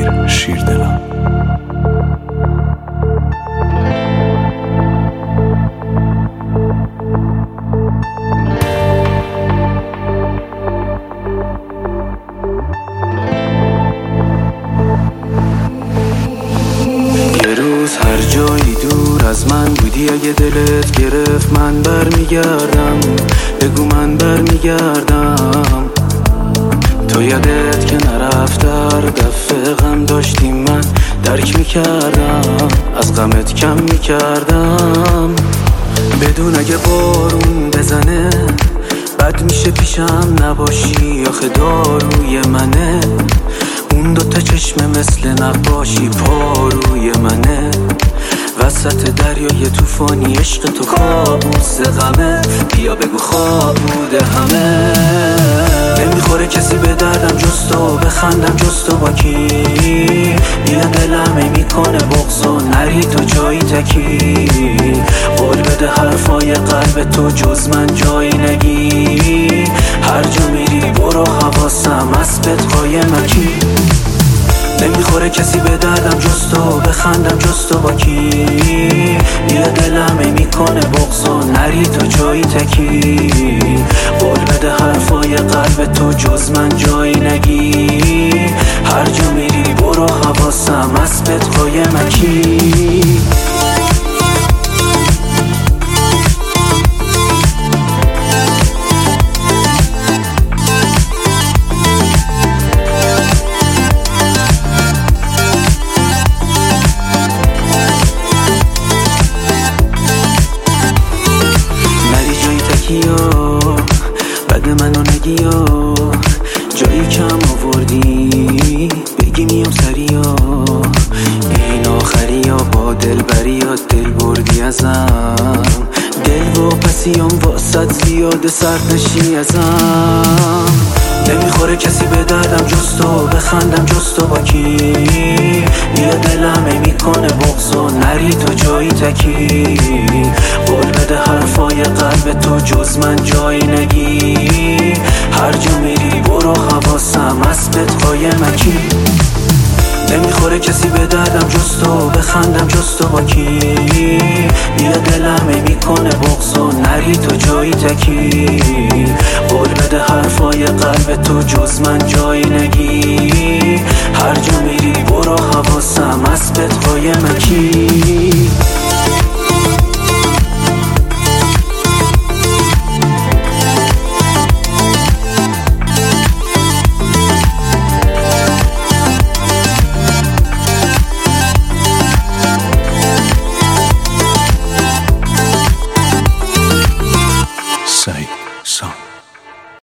امیر شیردلم. یه روز هر جایی دور از من بودی، اگه دلت گرفت من برمیگردم. بگو من برمیگردم. تو یادت که نرفت هر دفعه غم داشتیم، من درک میکردم، از غمت کم میکردم. بدون اگه بارون بزنه بد میشه پیشم نباشی، آخه داروی منه. اون دوتا چشم مثل نقاشی پاروی منه. وسط دریای توفانی عشق تو کابوس غمه. بیا بگو خواب بوده همه. نمیخوره کسی به دردم جز تو، بخندم جز تو با کی. بیا دلم میکنه بغض و نری تو جایی تکی. قول بده حرفای قلب تو جز من جایی نگی. هر جا میری برو حواسم اسبت قایمکی. نمیخوره کسی به دردم جز تو، بخندم جز تو با کی. بیا دلم میکنه بغض و نری تو جایی تکی. قول بده حرفای قلب تو جز من جایی نگی. هر جا میری برو حواسم اسبت قایمکی. بد منو نگیا، جایی کم آوردی بگی میام سریا. این آخریا با دل بریا، دل بردی ازم. دل و پسیام واسد زیاده سرد نشی ازم. نمیخوره کسی به دردم جز تو، بخندم جز تو با کی. بیا دلم میکنه بغض و نری تو جایی تکی. قول بده حرفای قلب تو جز من جایی نگی. هر جا میری برو حواسم اسبت قایمکی. نمیخوره کسی به دردم جز تو، بخندم جز تو با کی. بیا دلم میکنه بغض و نری تو جایی تکی. قول بده حرفای قلب تو جز من جایی نگی. هر جا میری برو حواسم اسبت قایمکی.